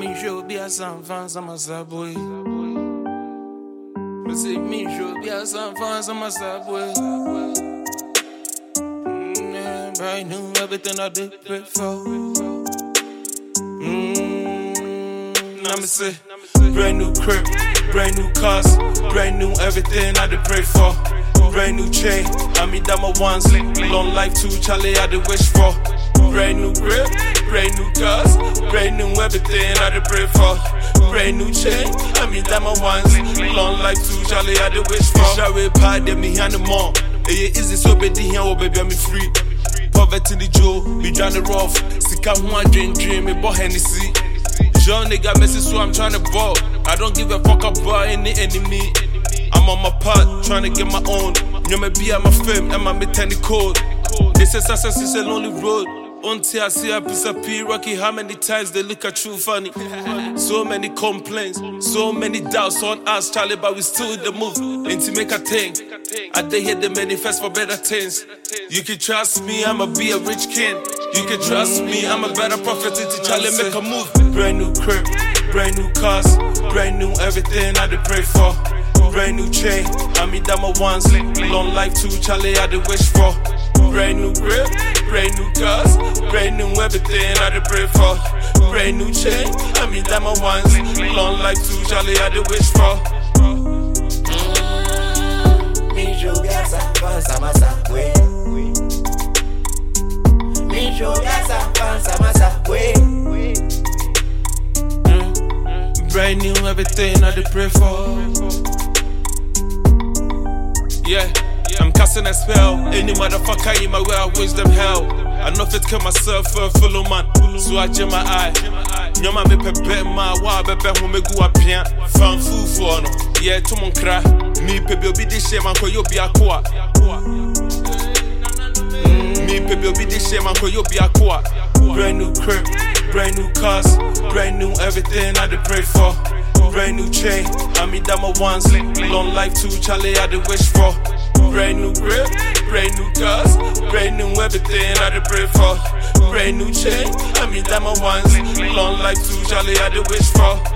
Me show be a some fans I'm a subway. Me say me show be a some fans I'm a subway. Brand new everything I did pray for. Now me say brand new crib, brand new cars, brand new everything I did pray for. Brand new chain, I mean that my ones. Long life too, Charlie I did wish for. Brand new grip, brand new cars, brand new everything I did pray for. Brand new chain, I mean that my ones. Long life too, Charlie I did wish for. Shall pie them me hand them on. It is so bad here, oh baby I'm free. Poverty the Joe, me tryna rough. Sick I'm one dream, me boy Hennessy. Young nigga messy so I'm tryna ball. I don't give a fuck about any enemy. I'm on my part, tryna get my own. You may be at my fame, and my mechanic code. They say success is a lonely road. Until I see a piece of P Rocky, how many times they look at you funny? So many complaints, so many doubts on us, Charlie, but we still in the move. Ain't make a thing. I did hear the manifest for better things. You can trust me, I'ma be a rich king. You can trust me, I'm a better prophet. Charlie, make a move. Brand new crib, brand new cars, brand new everything I did pray for. Brand new chain, I mean that my ones. Long life too, Charlie, I did wish for. Brand new grip, brand new cars, brand new everything I did pray for. Brand new chain, I mean that my ones. Long life too, Charlie, I did wish for. Me show ya some fans, I'm a subway. Me show ya some fans, I'm a subway. Brand new everything I did pray for. Yeah, I'm casting a spell. Any motherfucker in my way, I wish them hell. I know if it kill myself for a fellow man. So I jam my eye. Nyama me pepe ma wa bebe ho me gu apia. Fan fufu ono. Yeah, to mon cry. Me pepe obi di shame anko yo bi akwa. Me pepe obi di shame anko yo bi akwa. Brand new crib, brand new cars, brand new everything I did pray for. Brand new chain, I mean that my ones. Long life too, Charlie, I did wish for. Brand new grip, brand new cars, brand new everything I did pray for. Brand new chain, I mean that my ones. Long life too, Charlie, I did wish for.